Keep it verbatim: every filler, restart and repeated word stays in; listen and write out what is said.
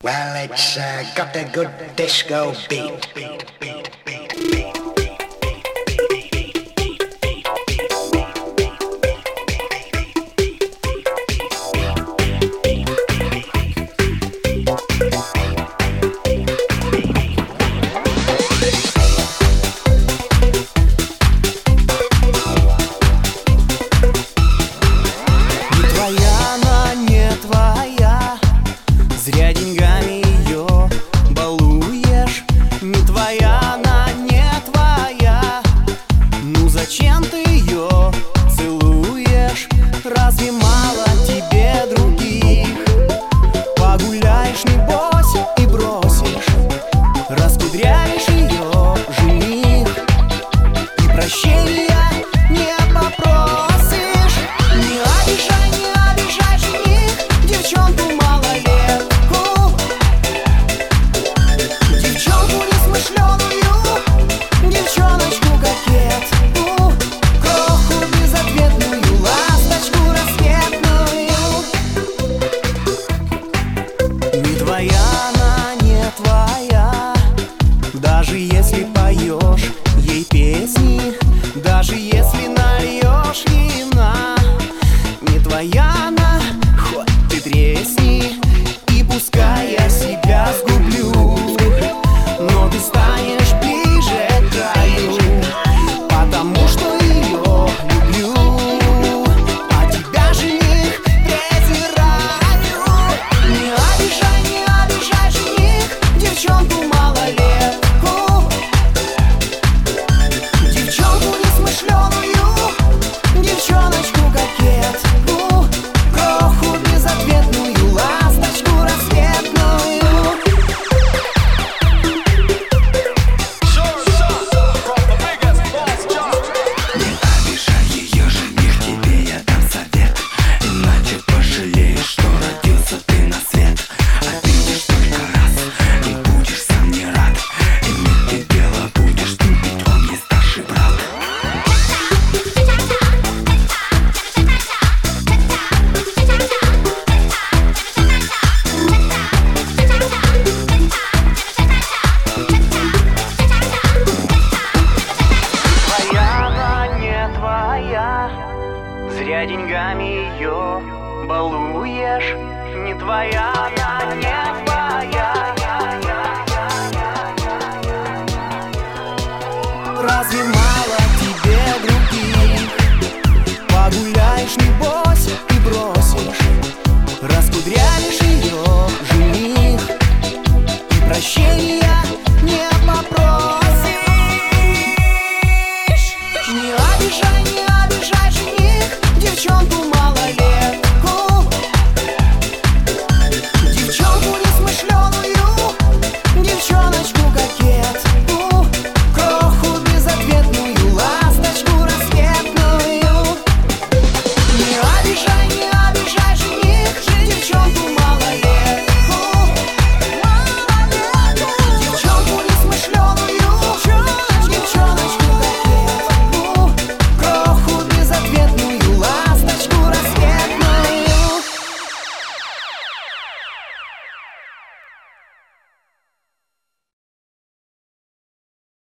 Well, it's uh, got a good disco beat. Зря деньгами ее балуешь. Не твоя она, не твоя. Ну зачем ты ее целуешь? Разве мало тебе других? Погуляешь, небось, и бросишь. Раскудрявишь ее жених, и прощения не попросишь. Не обижай, не обижай жених девчонку малолетку, девчонку несмышленую, девчоночку кокетку, кроху безответную, ласточку рассветную. Не твоя она, не твоя. Даже если поешь ей песни, даже если нальешь вина, не твоя она, хоть ты тресни. И пускай я себя сгублю, но ты станешь ближе к краю, потому что ее люблю, а тебя, жених, презираю. Не обижай, не обижай, жених, девчонку малолетку, девчонку несмышленую, девчоночку кокетку, кроху безответную, ласточку рассветную. Не обижай ее, жених, тебе я дам совет, иначе пожалеешь, что родился ты на свет. Обидишь только раз и будешь сам не рад, иметь ты дело будешь, ты ведь он ей старший брат. Твоя она, не твоя. Зря деньгами ее балуешь. Не твоя она, не твоя. Разве мало тебе других? Погуляешь, небось, и бросишь. Раскудрявишь ее жених, и прощения